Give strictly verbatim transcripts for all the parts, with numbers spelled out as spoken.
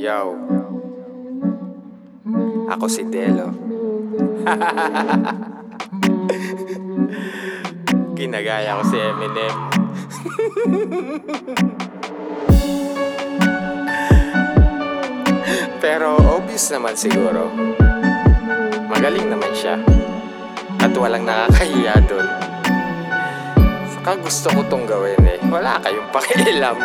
Yo, ako si Delo. Ginagaya ko si Eminem. Pero obvious naman siguro, magaling naman siya. At walang nakakahiya dun. Saka gusto ko tong gawin eh. Wala kayong pakialam.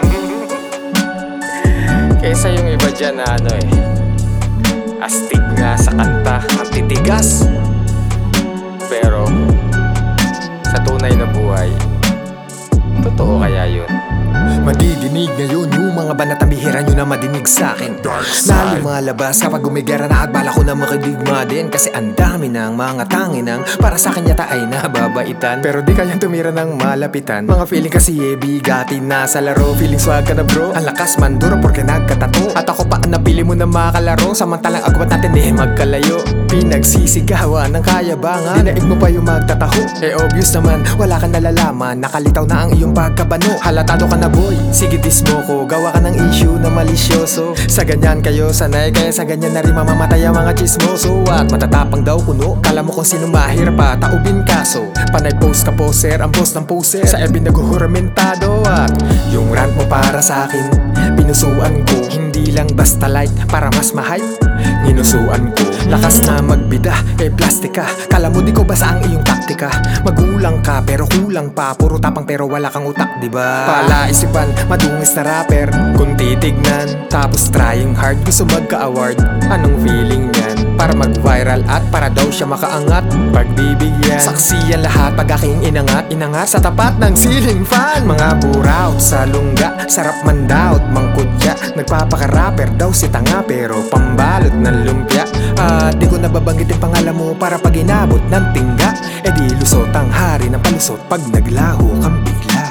Kaysa yung iba dyan na ano eh, astig nga sa kanta, ang titigas. Pero sa tunay na buhay, totoo kaya yun? Madidinig ngayon yung mga banatang bihira nyo na madinig sa'kin. Na lumalabas kapag gumigara na at bala ko na makidigma din. Kasi ang dami ng mga tanginang para sa'kin yata ay nababaitan. Pero di kayang tumira ng malapitan. Mga feeling kasi eh bigatin na sa laro. Feeling swag ka na bro, ang lakas man duro porque nagkatato. At ako pa ang napili mo na makalaro, samantalang agwat natin eh magkalayo. Pinagsisigawan ng kayabangan, dinaig mo pa yung magtataho. Eh obvious naman, wala ka nalalaman. Nakalitaw na ang iyong pagkabano. Halatado ka na boy, sige dismo ko. Gawa ka ng issue na malisyoso. Sa ganyan kayo sanay, kaya sa ganyan na rin mamamatay ang mga chismoso. At matatapang daw kuno, kala mo kung sino mahirap pa taubin kaso. Panay post ka poser, ang boss ng poser. Sa F B naguhuramentado. At yung rant mo para sa akin, pinusuan ko. Hindi lang basta like, para mas ma-hype. Ninusuan ko, lakas na magbida, eh plastika. Kala mo di ko basa ang iyong taktika. Magulang ka pero kulang pa, puro tapang pero wala kang utak, diba? Palaisipan, madungis na rapper. Kung titignan, tapos trying hard, gusto magka-award. Anong feeling niyan? Para mag-viral at para daw siya makaangat. Pagbibigyan, saksiyan lahat pag aking inangat. Inangat sa tapat ng ceiling fan. Mga buraut sa lungga, sarap mandaut, mangkudya. Nagpapaka-rapper daw si tanga pero pambalot ng lumpia. At di ko nababanggit yung pangalan mo para pag inabot ng tingga. E di lusot ang hari ng palusot pag naglaho kang bigla.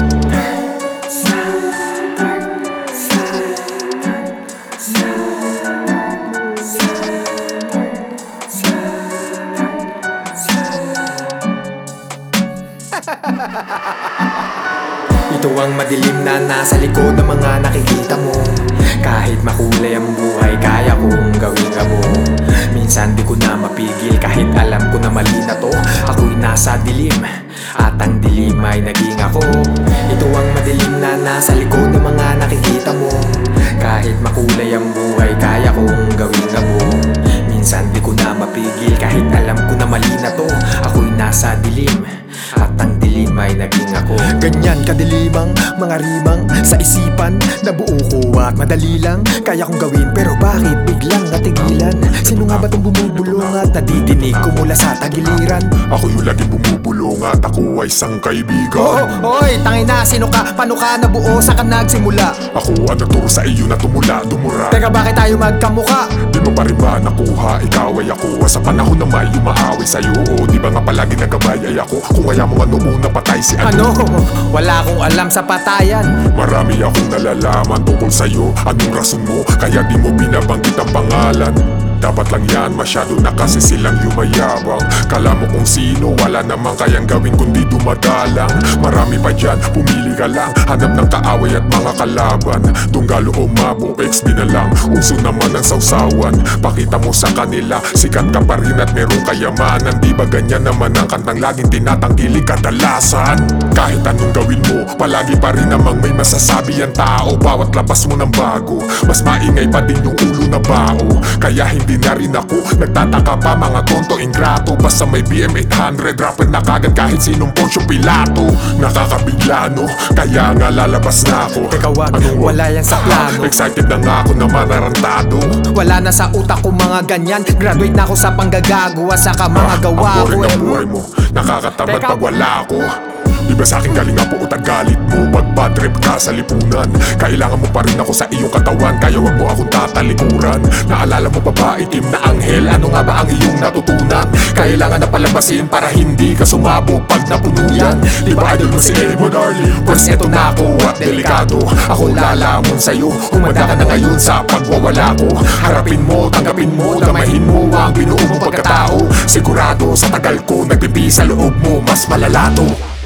Ito ang madilim na nasa likod ng mga nakikita mo. Kahit makulay ang buhay, kaya kong gawin ka mo. Minsan di ko na mapigil kahit alam ko na mali na to. Ako'y nasa dilim at ang dilim ay naging ako. Ito ang madilim na nasa likod ng mga nakikita mo. Kahit makulay ang buhay, kaya kong gawin ka mo. Minsan di ko na mapigil kahit alam ko na mali na to. Ako'y nasa dilim at ang dilim ay naging ako. Ganyan kadilimang mga rimang sa isipan. Nabuo ko at madali lang kaya kong gawin, pero bakit biglang natigilan? Sino nga ba itong bumubulong at nadidinig ko mula sa tagiliran? Ako yung laging bumubulong at ako ay isang kaibigan. Oh, oy, tangin na, sino ka? Paano ka nabuo? Sa ka nagsimula? Ako ang naturo sa iyo na tumula, dumura. Teka, bakit tayo magkamuka? Di mo pa rin ba nakuha? Ikaw ay ako sa panahon na may umaaway sa'yo. O di ba nga palagi nagabay ay ako? Kung kaya mo ano muna patay si ano? Ano? Wala akong alam sa patayan. Marami akong nalalaman tungkol sa'yo. Anong rason mo? Kaya di mo binabanggit ang pangalan. Dapat lang yan, masyado na kasi silang yumayabang. Kala mo kung sino, wala namang kayang gawin kundi dumadalang. Marami pa dyan, pumili ka lang. Hanap ng kaaway at mga kalaban. Tunggalo o mabo, X B na lang. Uso naman ang sausawan. Pakita mo sa kanila, sikat ka pa rin at merong kayamanan. Di ba ganyan naman ang kantang laging tinatanggiling kadalasan? Kahit anong gawin mo, palagi pa rin namang may masasabi ang tao. Bawat labas mo ng bago, mas maingay pa din yung ulo na bao. Kaya hindi na rin ako nagtataka pa, mga tonto ingrato. Basta may B M eight hundred, rapper na kagad kahit sinong Poncio Pilato. Nakakabigla no, kaya nga lalabas na ako. Teka wag, Anong wag? wala yan sa plano. Excited na nga ako na manarantado. Wala na sa utak ko mga ganyan. Graduate na ako sa panggagagawa, saka mga gawa Ang ko boring eh. ang buhay mo, nakakatamad Teka. pag wala ako. Di ba sa'kin galing ang puot ang galit mo? Pag bad trip ka sa lipunan, kailangan mo pa rin ako sa iyong katawan. Kaya wag mo akong tatalikuran. Naalala mo pa ba itim na anghel? Ano nga ba ang iyong natutunan? Kailangan na palabasin para hindi ka sumabog pag napuno yan. Di ba idol mo si Emo darling? Pwes eto na ako at delikado. Ako lalamon sa'yo, humanda ka na ngayon sa pagwawala ko. Harapin mo, tanggapin mo, damahin mo ang binuo mong pagkatao. Sigurado sa tagal ko, nagpipi sa loob mo, mas malalato.